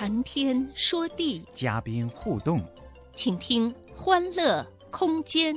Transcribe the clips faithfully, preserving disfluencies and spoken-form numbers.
谈天说地， 嘉宾互动， 请听欢乐空间。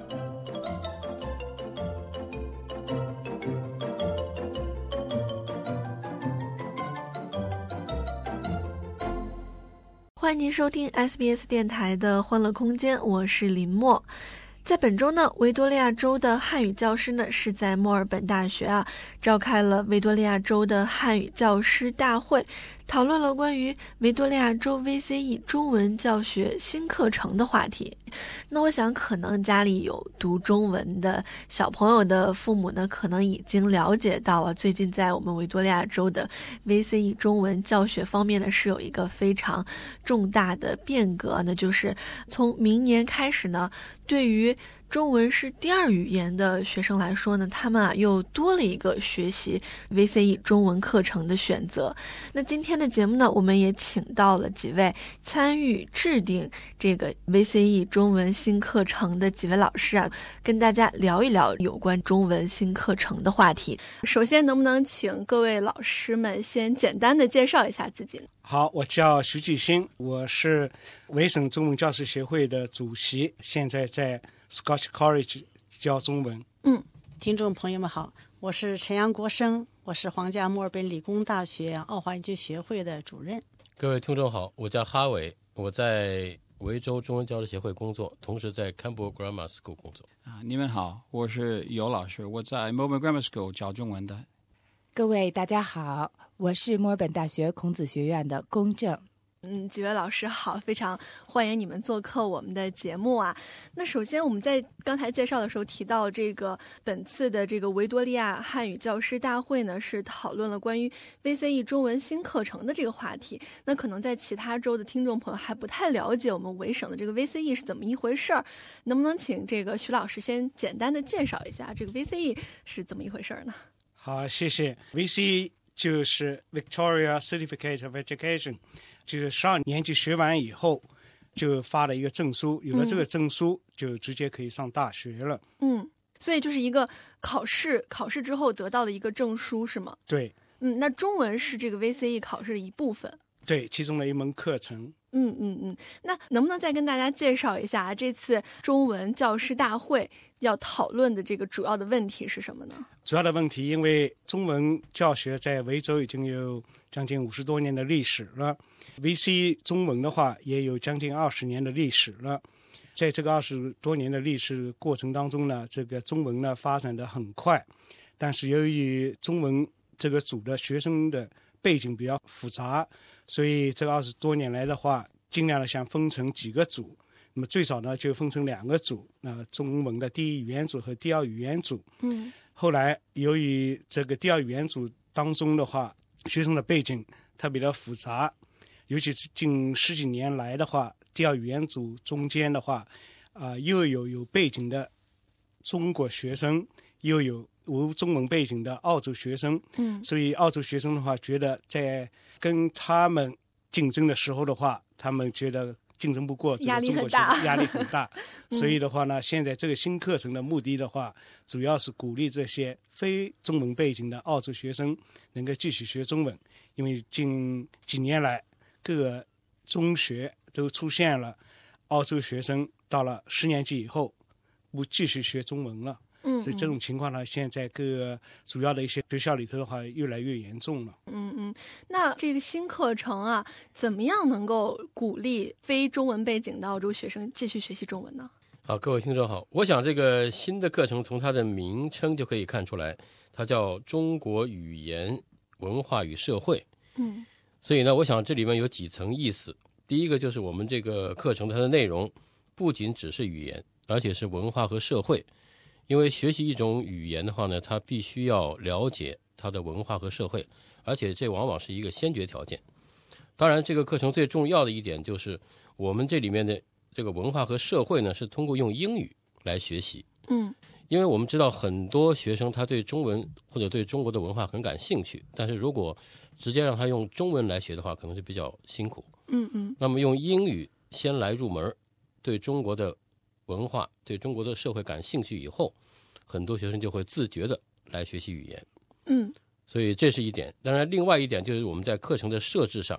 欢迎您收听 S B S 电台的欢乐空间，我是林默。在本周呢，维多利亚州的汉语教师呢是在墨尔本大学啊召开了维多利亚州的汉语教师大会，讨论了关于维多利亚州 V C E 中文教学新课程的话题。那我想可能家里有读中文的小朋友的父母呢，可能已经了解到啊，最近在我们维多利亚州的 V C E 中文教学方面呢是有一个非常重大的变革，那就是从明年开始呢，对于中文是第二语言的学生来说呢，他们啊又多了一个学习 V C E 中文课程的选择。那今天的节目呢，我们也请到了几位参与制定这个 V C E 中文新课程的几位老师啊，跟大家聊一聊有关中文新课程的话题。首先，能不能请各位老师们先简单的介绍一下自己呢？ 好，我叫徐继新，我是维省中文教师协会的主席，现在在 Scotch College 教中文。 嗯，听众朋友们好，我是陈阳国生，我是皇家墨尔本理工大学奥华研究学会的主任。 各位听众好，我叫哈伟，我在维州中文教师协会工作，同时在 Campbell Grammar School 工作。 啊，你们好，我是尤老师，我在 Melbourne Grammar School 教中文的。 各位大家好，我是墨尔本大学孔子学院的龚正。 嗯，几位老师好，非常欢迎你们做客我们的节目啊。那首先我们在刚才介绍的时候提到，这个本次的这个维多利亚汉语教师大会呢，是讨论了关于 V C E 中文新课程的这个话题。那可能在其他州的听众朋友还不太了解我们维省的这个 V C E 是怎么一回事儿，能不能请这个徐老师先简单的介绍一下这个 V C E 是怎么一回事呢？ 好，谢谢。 V C E 就是 Victoria Certificate of Education， 就是十二年级学完以后就发了一个证书，有了这个证书就直接可以上大学了。 嗯，所以就是一个考试，考试之后得到的一个证书是吗？ 对。 嗯，那中文是这个 V C E 考试的一部分。 对，其中的一门课程。 嗯嗯嗯，那能不能再跟大家介绍一下这次中文教师大会要讨论的这个主要的问题是什么呢？ 主要的问题，因为中文教学在维州已经有将近五十多年的历史了， V C E 中文的话也有将近二十年的历史了。在这个二十多年的历史过程当中呢，这个中文呢发展得很快，但是由于中文这个组的学生的背景比较复杂，所以这个二十多年来的话，尽量的想分成几个组。那么最少呢就分成两个组，呃，中文的第一语言组和第二语言组。 嗯， 后来由于这个第二语言组当中的话，学生的背景特别的复杂，尤其是近十几年来的话，第二语言组中间的话，啊、呃，又有有背景的中国学生，又有无中文背景的澳洲学生。 嗯，所以澳洲学生的话，觉得在跟他们竞争的时候的话，他们觉得竞争不过这个中国学生，压力很大。所以的话呢，现在这个新课程的目的的话，主要是鼓励这些非中文背景的澳洲学生能够继续学中文，因为近几年来各个中学都出现了澳洲学生到了十年级以后不继续学中文了。 嗯， 所以这种情况呢，现在各个主要的一些学校里头的话，越来越严重了。 嗯嗯，那这个新课程啊，怎么样能够鼓励非中文背景的澳洲学生继续学习中文呢？ 好，各位听众好，我想这个新的课程从它的名称就可以看出来，它叫中国语言文化与社会。 嗯， 所以呢，我想这里面有几层意思。第一个就是我们这个课程它的内容不仅只是语言，而且是文化和社会。因为学习一种语言的话呢，它必须要了解它的文化和社会，而且这往往是一个先决条件。当然，这个课程最重要的一点就是我们这里面的这个文化和社会呢，是通过用英语来学习。 嗯， 因为我们知道很多学生他对中文或者对中国的文化很感兴趣，但是如果直接让他用中文来学的话，可能是比较辛苦。 嗯嗯， 那么用英语先来入门，对中国的文化对中国的社会感兴趣以后，很多学生就会自觉的来学习语言。 嗯， 所以这是一点。当然另外一点就是我们在课程的设置上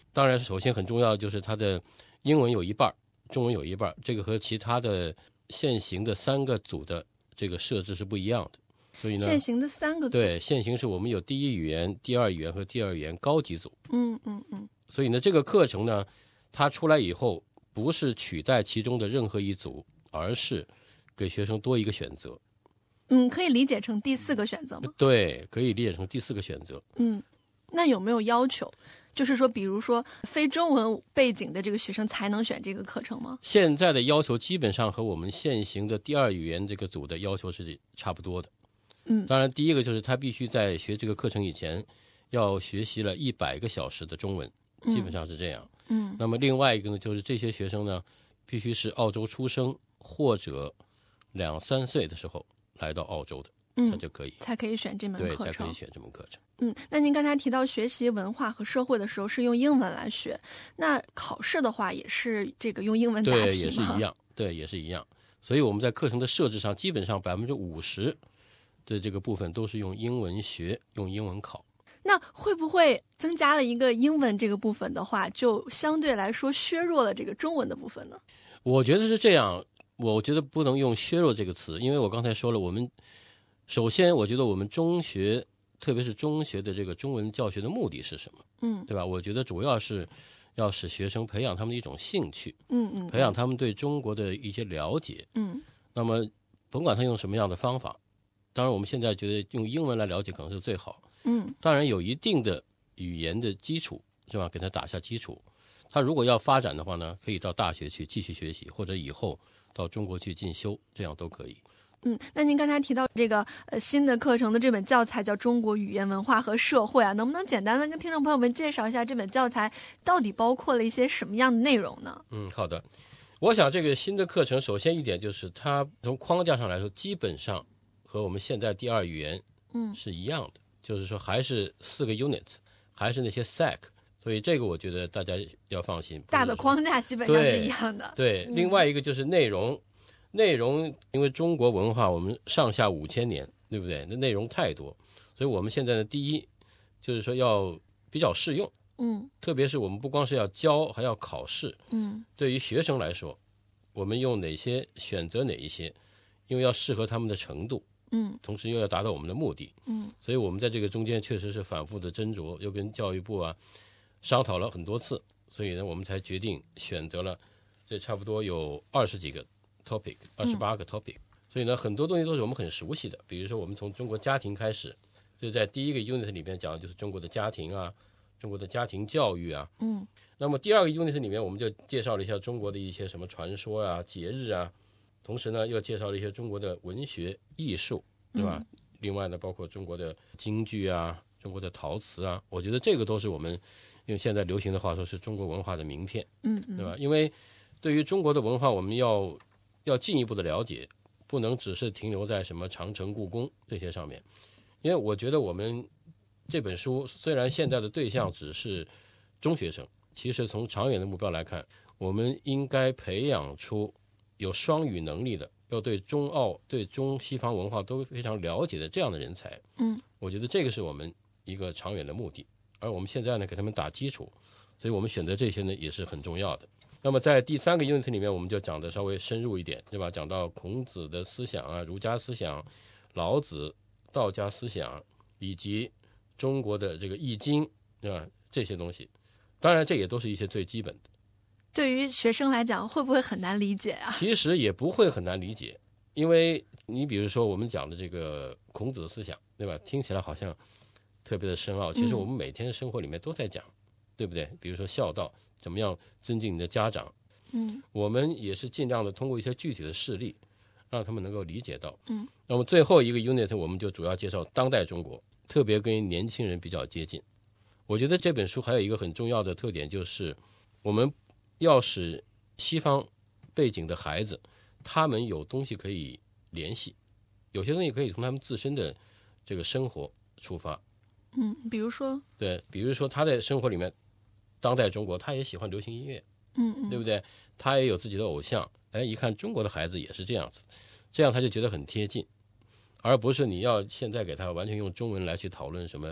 当然首先很重要的就是它的英文有一半，中文有一半，这个和其他的现行的三个组的这个设置是不一样的。所以呢， 现行的三个组， 对，现行是我们有第一语言、第二语言和第二语言高级组。 嗯嗯嗯。 所以呢，这个课程呢，它出来以后不是取代其中的任何一组，而是给学生多一个选择。 嗯，可以理解成第四个选择吗？ 对，可以理解成第四个选择。 嗯，那有没有要求？就是说，比如说非中文背景的这个学生才能选这个课程吗？ 现在的要求基本上和我们现行的第二语言这个组的要求是差不多的。 嗯， 当然，第一个就是他必须在学这个课程以前要学习了一百个小时的中文，基本上是这样。 嗯， 那么另外一个呢，就是这些学生呢，必须是澳洲出生或者两三岁的时候来到澳洲的， 嗯， 他就可以才可以选这门对， 课程， 才可以选这门课程。 嗯，那您刚才提到学习文化和社会的时候是用英文来学，那考试的话也是这个用英文答题吗？ 对，也是一样，对，也是一样。所以我们在课程的设置上，基本上百分之五十的这个部分都是用英文学，用英文考。 那会不会增加了一个英文这个部分的话，就相对来说削弱了这个中文的部分呢？ 我觉得是这样，我觉得不能用削弱这个词，因为我刚才说了，我们首先我觉得我们中学，特别是中学的这个中文教学的目的是什么？ 嗯， 对吧？我觉得主要是要使学生培养他们的一种兴趣， 嗯嗯， 培养他们对中国的一些了解。 嗯， 那么甭管他用什么样的方法，当然我们现在觉得用英文来了解可能是最好。 嗯， 当然有一定的语言的基础，是吧？给他打下基础。他如果要发展的话呢，可以到大学去继续学习，或者以后到中国去进修，这样都可以。 嗯，那您刚才提到这个呃新的课程的这本教材叫《中国语言文化和社会》啊，能不能简单的跟听众朋友们介绍一下这本教材到底包括了一些什么样的内容呢？ 嗯，好的。我想这个新的课程，首先一点就是它从框架上来说，基本上和我们现在第二语言嗯是一样的，嗯、就是说还是四个 units， 还是那些 S A C。所以这个我觉得大家要放心， 大的框架基本上是一样的。 对，对、嗯，另外一个就是内容，内容因为中国文化我们上下五千年，对不对？那内容太多，所以我们现在的第一就是说要比较适用， 嗯， 特别是我们不光是要教，还要考试， 嗯， 对于学生来说，我们用哪些选择哪一些，因为要适合他们的程度。 嗯， 同时又要达到我们的目的， 嗯， 所以我们在这个中间确实是反复的斟酌，又跟教育部啊商讨了很多次，所以呢，我们才决定选择了这差不多有二十几个 topic， 二十八个 topic，嗯。所以呢，很多东西都是我们很熟悉的，比如说我们从中国家庭开始，就在第一个 unit 里面讲的就是中国的家庭啊，中国的家庭教育啊， 嗯。 那么第二个 unit 里面，我们就介绍了一下中国的一些什么传说啊、节日啊，同时呢，又介绍了一些中国的文学艺术，对吧？嗯、另外呢，包括中国的京剧啊、中国的陶瓷啊，我觉得这个都是我们用现在流行的话说是中国文化的名片， 嗯嗯， 对吧？因为对于中国的文化，我们要要进一步的了解，不能只是停留在什么长城、故宫这些上面。因为我觉得我们这本书虽然现在的对象只是中学生，其实从长远的目标来看，我们应该培养出有双语能力的，要对中澳、对中西方文化都非常了解的这样的人才。 嗯， 我觉得这个是我们一个长远的目的。而我们现在呢，给他们打基础，所以我们选择这些呢也是很重要的。那么在第三个 unit 里面，我们就讲的稍微深入一点，对吧？讲到孔子的思想啊，儒家思想、老子、道家思想，以及中国的这个易经，对吧？这些东西，当然这也都是一些最基本的。 对于学生来讲，会不会很难理解啊？ 其实也不会很难理解，因为你比如说我们讲的这个孔子的思想，对吧？听起来好像特别的深奥，其实我们每天生活里面都在讲，嗯、对不对？比如说孝道，怎么样尊敬你的家长， 嗯， 我们也是尽量的通过一些具体的事例，让他们能够理解到， 嗯。 那么最后一个 unit 我们就主要介绍当代中国，特别跟年轻人比较接近。我觉得这本书还有一个很重要的特点，就是我们要使西方背景的孩子，他们有东西可以联系，有些东西可以从他们自身的这个生活出发。 嗯，比如说， 对，比如说他在生活里面，当代中国他也喜欢流行音乐， 嗯嗯， 对不对？他也有自己的偶像，哎，一看中国的孩子也是这样子，这样他就觉得很贴近，而不是你要现在给他完全用中文来去讨论什么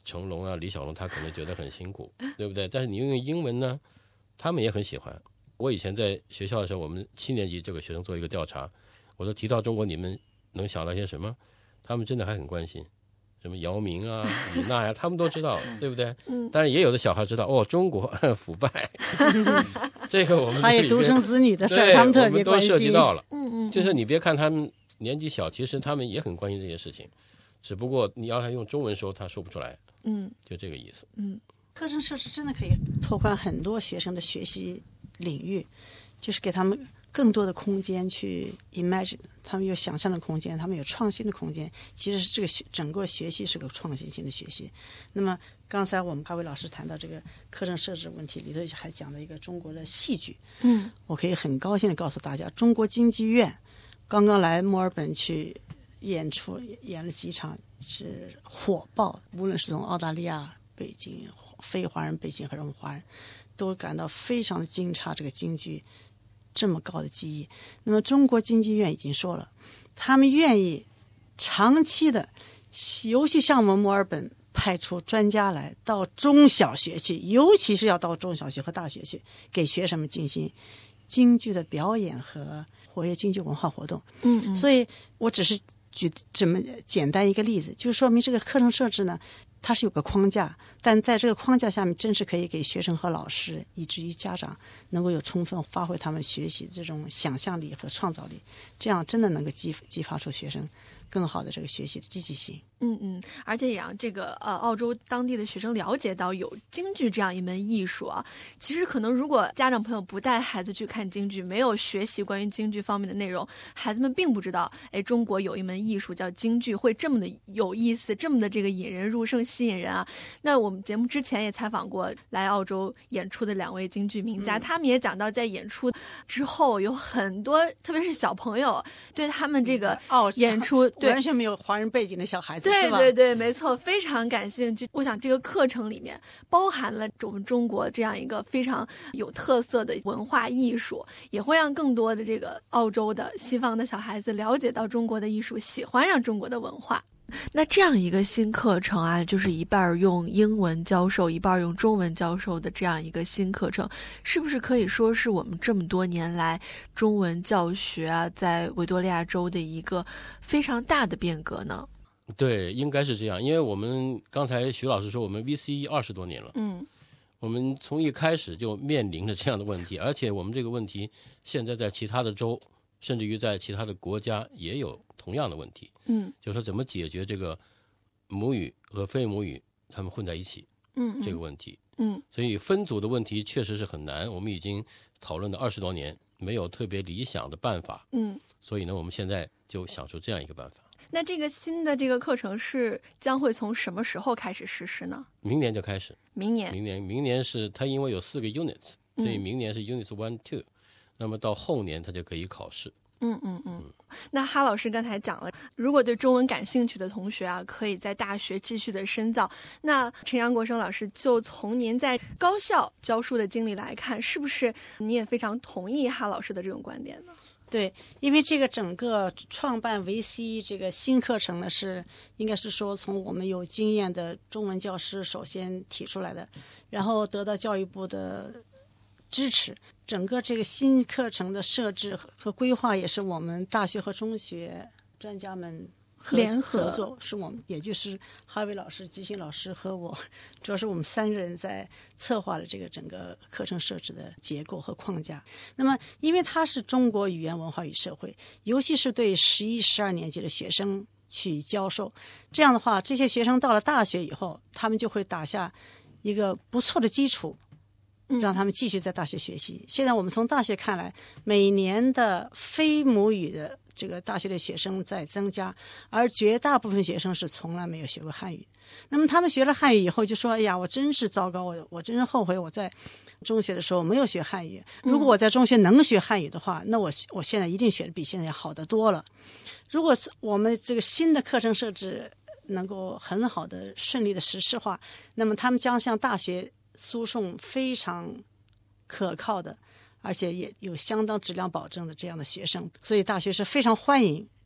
成龙啊、李小龙，他可能觉得很辛苦，对不对？但是你用英文呢，他们也很喜欢。我以前在学校的时候，我们七年级这个学生做一个调查，我说提到中国，你们能想到些什么？他们真的还很关心，什么姚明啊、李娜呀、啊，他们都知道，对不对？嗯。但是也有的小孩知道，哦，中国腐败，这个我们还有独生子女的事儿，他们特别关心。 我们都涉及到了。 嗯嗯。 就是你别看他们年纪小，其实他们也很关心这些事情，只不过你要他用中文说，他说不出来。 嗯， 就这个意思。 嗯， 课程设置真的可以拓宽很多学生的学习领域，就是给他们更多的空间去 imagine， 他们有想象的空间，他们有创新的空间。其实这个学整个学习是个创新性的学习。那么刚才我们哈维老师谈到这个课程设置问题里头，还讲了一个中国的戏剧。 嗯， 我可以很高兴的告诉大家，中国京剧院刚刚来墨尔本去演出，演了几场是火爆，无论是从澳大利亚、北京、非华人、北京和我们华人，都感到非常的惊诧，这个京剧这么高的技艺。那么中国京剧院已经说了，他们愿意长期的，尤其像我们墨尔本派出专家来到中小学去，尤其是要到中小学和大学去，给学生们进行京剧的表演和活跃京剧文化活动。 嗯嗯， 所以我只是举这么简单一个例子，就说明这个课程设置呢，它是有个框架，但在这个框架下面，真是可以给学生和老师，以至于家长，能够有充分发挥他们学习这种想象力和创造力，这样真的能够激激发出学生更好的这个学习的积极性。 嗯嗯，而且也让这个呃澳洲当地的学生了解到有京剧这样一门艺术啊。其实可能如果家长朋友不带孩子去看京剧，没有学习关于京剧方面的内容，孩子们并不知道，哎，中国有一门艺术叫京剧，会这么的有意思，这么的这个引人入胜、吸引人啊。那我们节目之前也采访过来澳洲演出的两位京剧名家，嗯、他们也讲到，在演出之后有很多，特别是小朋友对他们这个演出， 哦、 对完全没有华人背景的小孩子。 对对对，没错，非常感兴趣。我想这个课程里面包含了我们中国这样一个非常有特色的文化艺术，也会让更多的这个澳洲的西方的小孩子了解到中国的艺术，喜欢上中国的文化。那这样一个新课程啊，就是一半用英文教授，一半用中文教授的这样一个新课程，是不是可以说是我们这么多年来中文教学啊，在维多利亚州的一个非常大的变革呢？ 对，应该是这样，因为我们刚才徐老师说，我们 V C E 二十多年了， 嗯， 我们从一开始就面临着这样的问题，而且我们这个问题现在在其他的州，甚至于在其他的国家也有同样的问题， 嗯， 就是说怎么解决这个母语和非母语他们混在一起， 嗯， 这个问题， 嗯， 所以分组的问题确实是很难，我们已经讨论了二十多年，没有特别理想的办法， 嗯， 所以呢，我们现在就想出这样一个办法。 那这个新的这个课程是将会从什么时候开始实施呢？ 明年就开始。 明年， 明年，明年是它因为有四个 units， 所以明年是 units one two，、嗯、那么到后年它就可以考试。 嗯嗯嗯。那哈老师刚才讲了，如果对中文感兴趣的同学啊，可以在大学继续的深造。那陈杨国生老师，就从您在高校教书的经历来看，是不是你也非常同意哈老师的这种观点呢？ 对，因为这个整个创办 V C 这个新课程呢，是应该是说从我们有经验的中文教师首先提出来的，然后得到教育部的支持。整个这个新课程的设置和规划也是我们大学和中学专家们合联合合作，是我们也就是哈维老师、吉星老师和我，主要是我们三个人在策划了这个整个课程设置的结构和框架。那么因为它是中国语言文化与社会，尤其是对十一、十二年级的学生去教授，这样的话这些学生到了大学以后，他们就会打下一个不错的基础，让他们继续在大学学习。现在我们从大学看来，每年的非母语的这个大学的学生在增加，而绝大部分学生是从来没有学过汉语。那么他们学了汉语以后就说，哎呀，我真是糟糕，我我真是后悔我在中学的时候没有学汉语，如果我在中学能学汉语的话，那我我现在一定学的比现在要好得多了。如果我们这个新的课程设置能够很好的顺利的实施化，那么他们将向大学输送非常可靠的，而且也有相当质量保证的这样的学生，所以大学是非常欢迎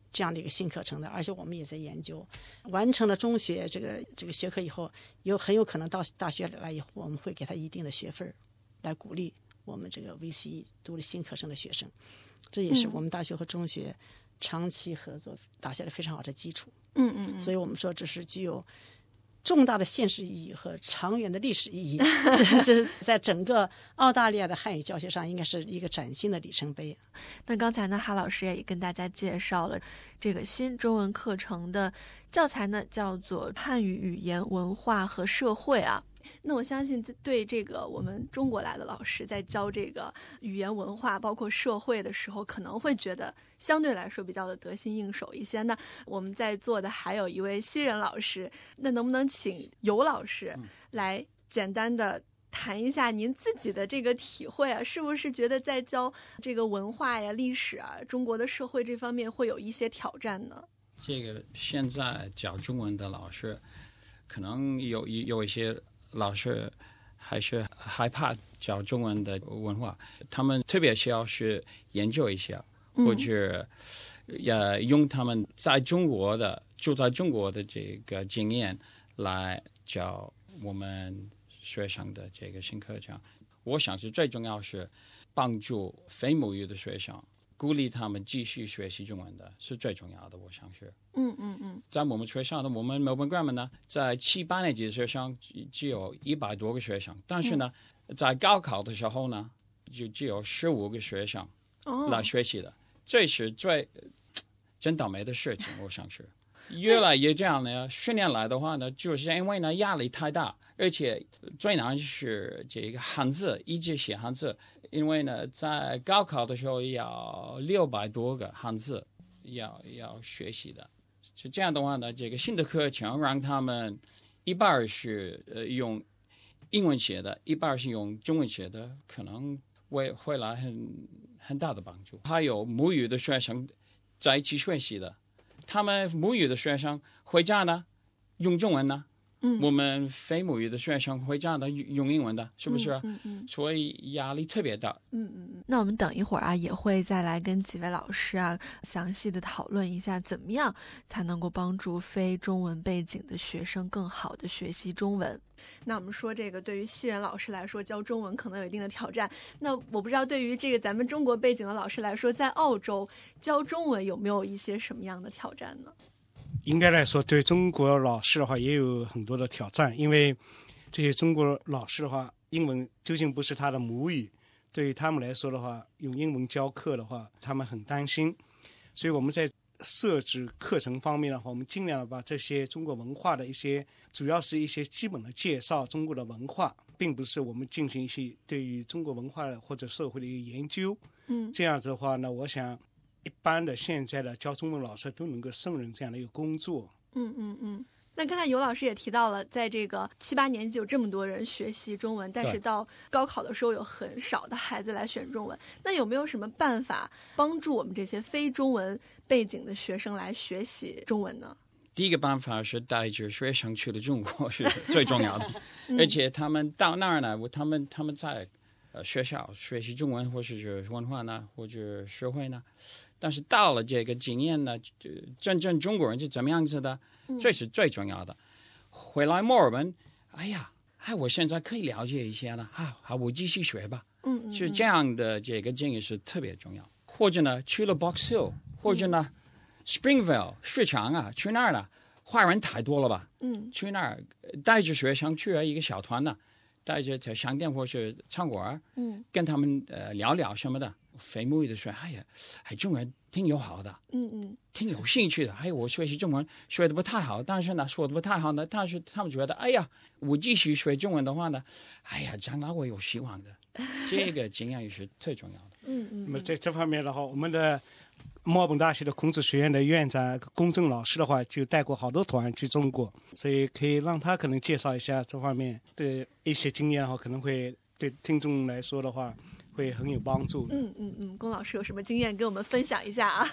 这样的一个新课程的，而且我们也在研究。完成了中学这个这个学科以后，有很有可能到大学来以后，我们会给他一定的学分，来鼓励我们这个 V C E 读了新课程的学生。这也是我们大学和中学长期合作打下了非常好的基础。 嗯嗯嗯， 所以我们说这是具有重大的现实意义和长远的历史意义，这是这是在整个澳大利亚的汉语教学上应该是一个崭新的里程碑。 那刚才呢，哈老师也跟大家介绍了这个新中文课程的教材呢，叫做《汉语语言文化和社会》啊。那我相信对这个我们中国来的老师在教这个语言文化包括社会的时候，可能会觉得相对来说比较的得心应手一些。那我们在座的还有一位西人老师，那能不能请尤老师来简单的谈一下您自己的这个体会啊？是不是觉得在教这个文化呀、历史啊、中国的社会这方面会有一些挑战呢？ 这个现在教中文的老师，可能有有一些老师还是害怕教中文的文化，他们特别需要是研究一下，或者呃用他们在中国的住在中国的这个经验来教我们学生的这个新课程。我想是最重要是帮助非母语的学生，鼓励他们继续学习中文的是最重要的。我想是嗯嗯嗯， 在我们学校的我们 Melbourne Grammar 呢，在七八年级的学生只有一百多个学生，但是呢，嗯、在高考的时候呢，就只有十五个学生来学习的，哦、这是最真倒霉的事情。我想是越来越这样呢，十年来的话呢，就是因为呢压力太大，而且最难是这个汉字，一直写汉字，因为呢在高考的时候要六百多个汉字要要学习的。是这样的话呢，这个新的课程让他们一半是呃用英文写的，一半是用中文写的，可能会会来很很大的帮助。还有母语的学生在一起学习的，他们母语的学生回家呢用中文呢，嗯，我们非母语的学生回家呢用英文的，是不是？嗯 嗯, 嗯，所以压力特别大。 嗯嗯嗯。那我们等一会儿啊，也会再来跟几位老师啊详细的讨论一下，怎么样才能够帮助非中文背景的学生更好的学习中文。那我们说这个对于西人老师来说教中文可能有一定的挑战，那我不知道对于这个咱们中国背景的老师来说，在澳洲教中文有没有一些什么样的挑战呢？ 应该来说对中国老师的话也有很多的挑战，因为这些中国老师的话英文究竟不是他的母语，对于他们来说的话用英文教课的话他们很担心，所以我们在设置课程方面的话，我们尽量把这些中国文化的一些主要是一些基本的介绍中国的文化，并不是我们进行一些对于中国文化或者社会的一个研究。嗯，这样子的话呢，我想一般的现在的教中文老师都能够胜任这样的一个工作。 嗯嗯嗯。那刚才尤老师也提到了，在这个七八年级有这么多人学习中文，但是到高考的时候有很少的孩子来选中文。那有没有什么办法帮助我们这些非中文背景的学生来学习中文呢？ 第一个办法是带着学生去了中国是最重要的，嗯、而且他们到那儿呢，他们他们在呃学校学习中文或是文化呢，或者社会呢，但是到了这个经验呢，真正中国人是怎么样子的？这是最重要的。回来墨尔本，哎呀，哎，我现在可以了解一些了，啊，好，我继续学吧。嗯, 嗯, 嗯，是这样的，这个经验是特别重要。或者呢，去了 Box Hill， 或者呢、嗯、，Springvale 市场啊，去那儿了，华人太多了吧？嗯，去那儿带着学生去了一个小团呢，带着在商店或是餐馆，嗯，跟他们呃聊聊什么的。非母语的说，哎呀，哎，中文挺友好的，嗯嗯，挺有兴趣的。还有我学习中文学的不太好，但是呢，说的不太好呢，但是他们觉得，哎呀，我继续学中文的话呢，哎呀，将来我有希望的。这个经验也是最重要的。 嗯嗯。 那么在这方面的话，我们的墨尔本大学的孔子学院的院长龚正老师的话，就带过好多团去中国，所以可以让他可能介绍一下这方面的一些经验的话，可能会对听众来说的话。会很有帮助。 嗯嗯嗯，龚老师有什么经验跟我们分享一下啊？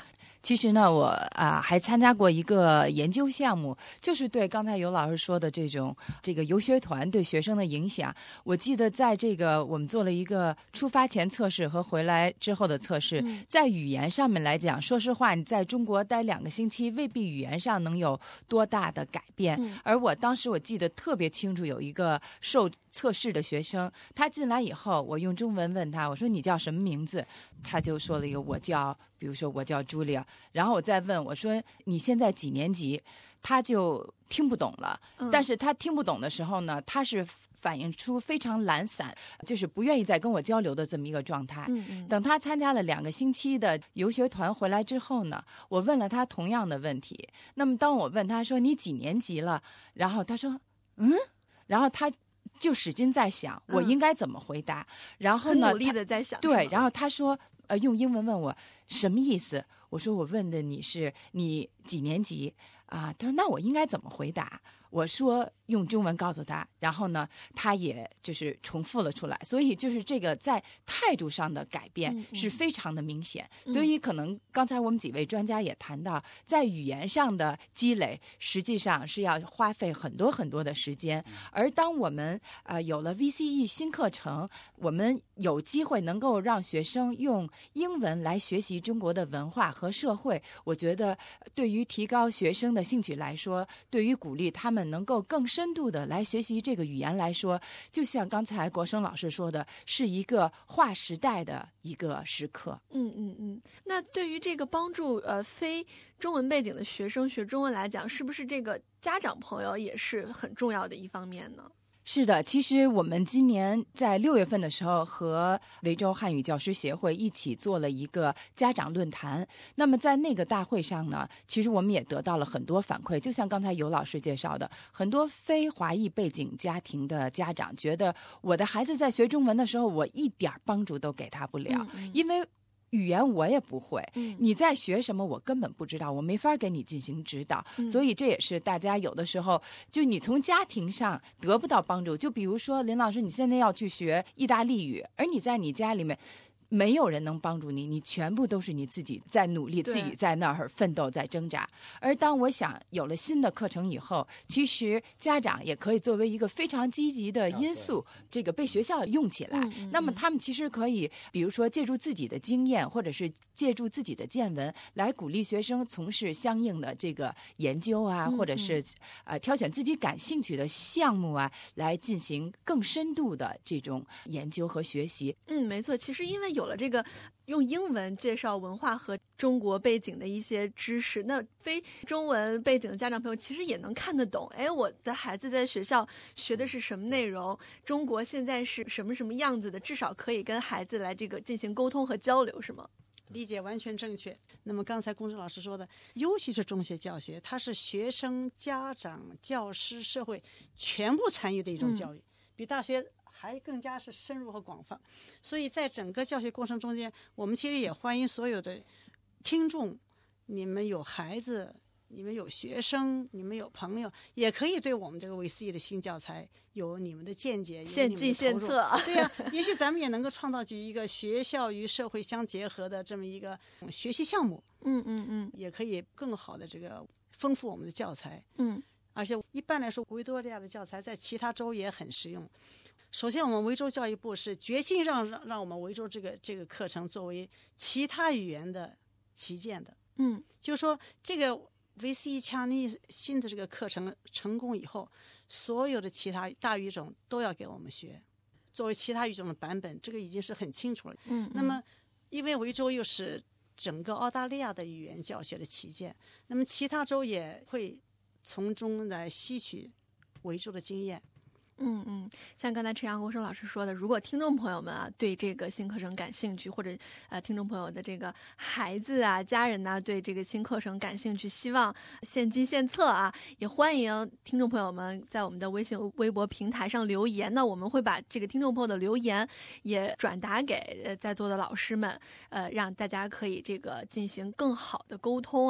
其实呢，我啊、呃、还参加过一个研究项目，就是对刚才尤老师说的这种这个游学团对学生的影响。我记得在这个我们做了一个出发前测试和回来之后的测试， 嗯、 在语言上面来讲，说实话，你在中国待两个星期，未必语言上能有多大的改变。 嗯、 而我当时我记得特别清楚，有一个受测试的学生，他进来以后，我用中文问他，我说你叫什么名字？他就说了一个我叫，比如说我叫茱莉亚，然后我再问我说你现在几年级？他就听不懂了。 嗯、 但是他听不懂的时候呢，他是反映出非常懒散，就是不愿意再跟我交流的这么一个状态。 嗯嗯、 等他参加了两个星期的游学团回来之后呢，我问了他同样的问题。那么当我问他说你几年级了，然后他说嗯，然后他就使劲在想我应该怎么回答。嗯、然后呢， 很努力的在想。 对，然后他说呃，用英文问我什么意思？我说我问的你是你几年级啊？他说那我应该怎么回答？我说用中文告诉他，然后呢，他也就是重复了出来。所以就是这个在态度上的改变是非常的明显。 嗯嗯、 所以可能刚才我们几位专家也谈到，在语言上的积累实际上是要花费很多很多的时间。而当我们呃有了 V C E 新课程，我们有机会能够让学生用英文来学习中国的文化和社会，我觉得对于提高学生的兴趣来说，对于鼓励他们能够更深度的来学习这个语言来说，就像刚才国生老师说的，是一个划时代的一个时刻。 嗯嗯嗯。那对于这个帮助呃非中文背景的学生学中文来讲，是不是这个家长朋友也是很重要的一方面呢？ 是的，其实我们今年在六月份的时候和维州汉语教师协会一起做了一个家长论坛。那么在那个大会上呢，其实我们也得到了很多反馈，就像刚才尤老师介绍的，很多非华裔背景家庭的家长觉得我的孩子在学中文的时候，我一点帮助都给他不了， 嗯嗯因为语言我也不会， 嗯、 你在学什么我根本不知道，我没法给你进行指导。嗯、所以这也是大家有的时候就你从家庭上得不到帮助。就比如说林老师，你现在要去学意大利语，而你在你家里面没有人能帮助你，你全部都是你自己在努力，自己在那儿奋斗，在挣扎。而当我想有了新的课程以后，其实家长也可以作为一个非常积极的因素，这个被学校用起来。 嗯嗯、 那么他们其实可以，比如说借助自己的经验，或者是借助自己的见闻，来鼓励学生从事相应的这个研究啊， 嗯、 或者是呃挑选自己感兴趣的项目啊，来进行更深度的这种研究和学习。 嗯，没错。其实因为有有了这个用英文介绍文化和中国背景的一些知识，那非中文背景的家长朋友其实也能看得懂，哎，我的孩子在学校学的是什么内容，中国现在是什么什么样子的，至少可以跟孩子来这个进行沟通和交流，是吗？ 理解完全正确。那么刚才龚正老师说的，尤其是中学教学，它是学生、家长、教师、社会全部参与的一种教育，嗯、比大学还更加是深入和广泛。所以在整个教学过程中间，我们其实也欢迎所有的听众，你们有孩子，你们有学生，你们有朋友，也可以对我们这个 V C E 的新教材有你们的见解， 献计献策。 对呀、啊，也许咱们也能够创造出一个学校与社会相结合的这么一个学习项目。 嗯嗯嗯， 也可以更好的这个丰富我们的教材。 嗯， 而且一般来说，维多利亚的教材在其他州也很实用。首先，我们维州教育部是决心让让让我们维州这个这个课程作为其他语言的旗舰的。 嗯， 就是说这个 V C E Chinese 新的这个课程成功以后，所有的其他大语种都要给我们学，作为其他语种的版本，这个已经是很清楚了。 嗯，嗯那么因为维州又是整个澳大利亚的语言教学的旗舰，那么其他州也会从中来吸取维州的经验。 嗯嗯，像刚才陈阳国生老师说的，如果听众朋友们啊对这个新课程感兴趣，或者呃听众朋友的这个孩子啊、家人呐、啊、对这个新课程感兴趣，希望献计献策啊，也欢迎听众朋友们在我们的微信、微博平台上留言。那我们会把这个听众朋友的留言也转达给呃在座的老师们，呃，让大家可以这个进行更好的沟通啊。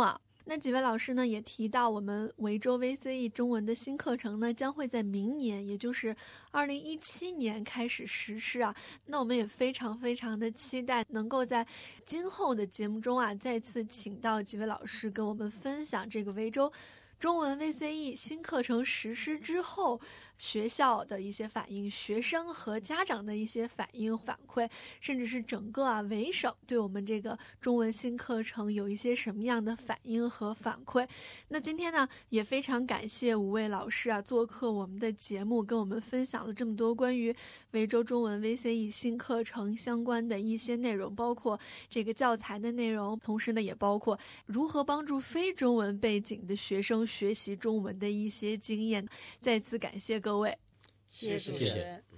那几位老师呢也提到，我们维州 V C E 中文的新课程呢将会在明年，也就是二零一七年开始实施啊。那我们也非常非常的期待能够在今后的节目中啊再次请到几位老师跟我们分享这个维州中文 V C E 新课程实施之后学校的一些反应，学生和家长的一些反应反馈，甚至是整个啊维省对我们这个中文新课程有一些什么样的反应和反馈。那今天呢也非常感谢五位老师啊做客我们的节目，跟我们分享了这么多关于维州中文 V C E 新课程相关的一些内容，包括这个教材的内容，同时呢也包括如何帮助非中文背景的学生学习中文的一些经验。再次感谢各位， 谢谢主持人。